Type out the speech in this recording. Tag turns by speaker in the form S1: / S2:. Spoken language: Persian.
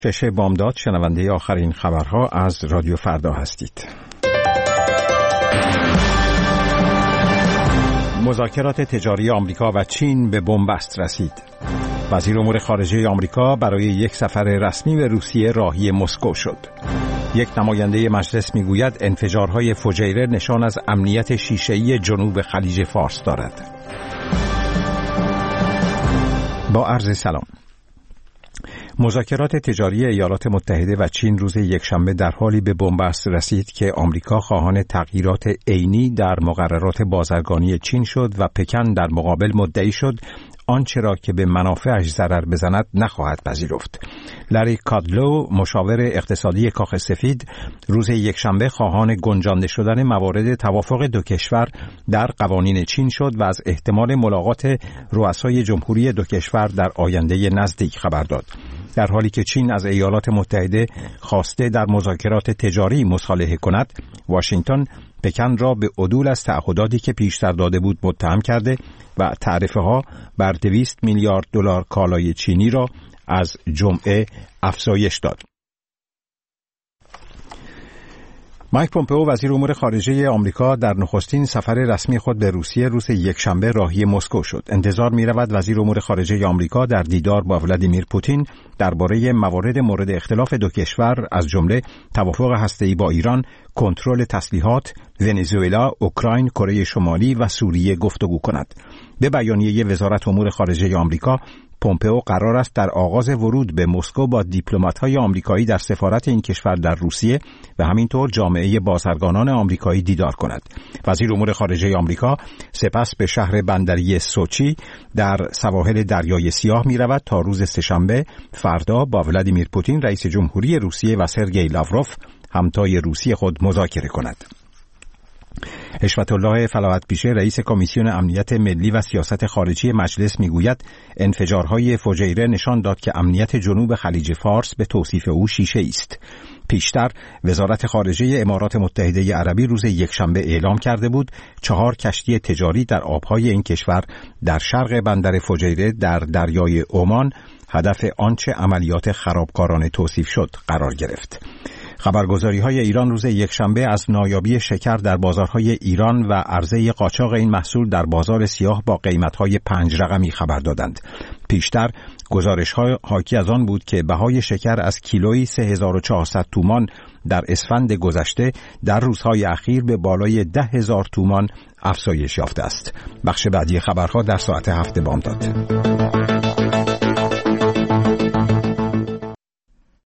S1: شش بامداد، شنونده آخرین خبرها از رادیو فردا هستید. مذاکرات تجاری آمریکا و چین به بنبست رسید. وزیر امور خارجه آمریکا برای یک سفر رسمی به روسیه راهی مسکو شد. یک نماینده مجلس میگوید انفجارهای فجیره نشان از امنیت شیشه‌ای جنوب خلیج فارس دارد. با عرض سلام. مذاکرات تجاری ایالات متحده و چین روز یکشنبه در حالی به بنبست رسید که آمریکا خواهان تغییرات عینی در مقررات بازرگانی چین شد و پکن در مقابل مدعی شد آنچه را که به منافعش ضرر بزند نخواهد پذیرفت. لری کادلو، مشاور اقتصادی کاخ سفید، روز یکشنبه خواهان گنجانده شدن موارد توافق دو کشور در قوانین چین شد و از احتمال ملاقات رؤسای جمهوری دو کشور در آینده نزدیک خبر داد. در حالی که چین از ایالات متحده خواسته در مذاکرات تجاری مصالحه کند، واشنگتن پکن را به عدول از تعهداتی که پیشتر داده بود متهم کرده و تعرفه‌ها بر 200 میلیارد دلار کالای چینی را از جمعه افزایش داد. مایک پومپئو، وزیر امور خارجه آمریکا، در نخستین سفر رسمی خود به روسیه روز یکشنبه راهی مسکو شد. انتظار می‌رود وزیر امور خارجه آمریکا در دیدار با ولادیمیر پوتین درباره موارد مورد اختلاف دو کشور از جمله توافق هسته‌ای با ایران، کنترل تسلیحات، ونزوئلا، اوکراین، کره شمالی و سوریه گفتگو کند. به بیانیه وزارت امور خارجه آمریکا، پومپئو قرار است در آغاز ورود به مسکو با دیپلمات‌های آمریکایی در سفارت این کشور در روسیه و همینطور جامعه بازرگانان آمریکایی دیدار کند. وزیر امور خارجه آمریکا سپس به شهر بندری سوچی در سواحل دریای سیاه می‌رود تا روز سه‌شنبه فردا با ولادیمیر پوتین، رئیس جمهوری روسیه، و سرگئی لاوروف، همتای روسی خود، مذاکره کند. حشمت الله فلاحت پیشه، رئیس کمیسیون امنیت ملی و سیاست خارجی مجلس، میگوید انفجارهای فجیره نشان داد که امنیت جنوب خلیج فارس به توصیف او شیشه است. پیشتر وزارت خارجه امارات متحده عربی روز یکشنبه اعلام کرده بود 4 کشتی تجاری در آبهای این کشور در شرق بندر فجیره در دریای عمان هدف آنچه عملیات خرابکارانه توصیف شد قرار گرفت. خبرگزاری‌های ایران روز یکشنبه از نایابی شکر در بازارهای ایران و عرضه قاچاق این محصول در بازار سیاه با قیمت‌های 5 رقمی خبر دادند. پیشتر گزارش‌ها حاکی از آن بود که بهای شکر از کیلویی 3400 تومان در اسفند گذشته در روزهای اخیر به بالای 10,000 تومان افزایش یافته است. بخش بعدی خبرها در ساعت 7 بامداد.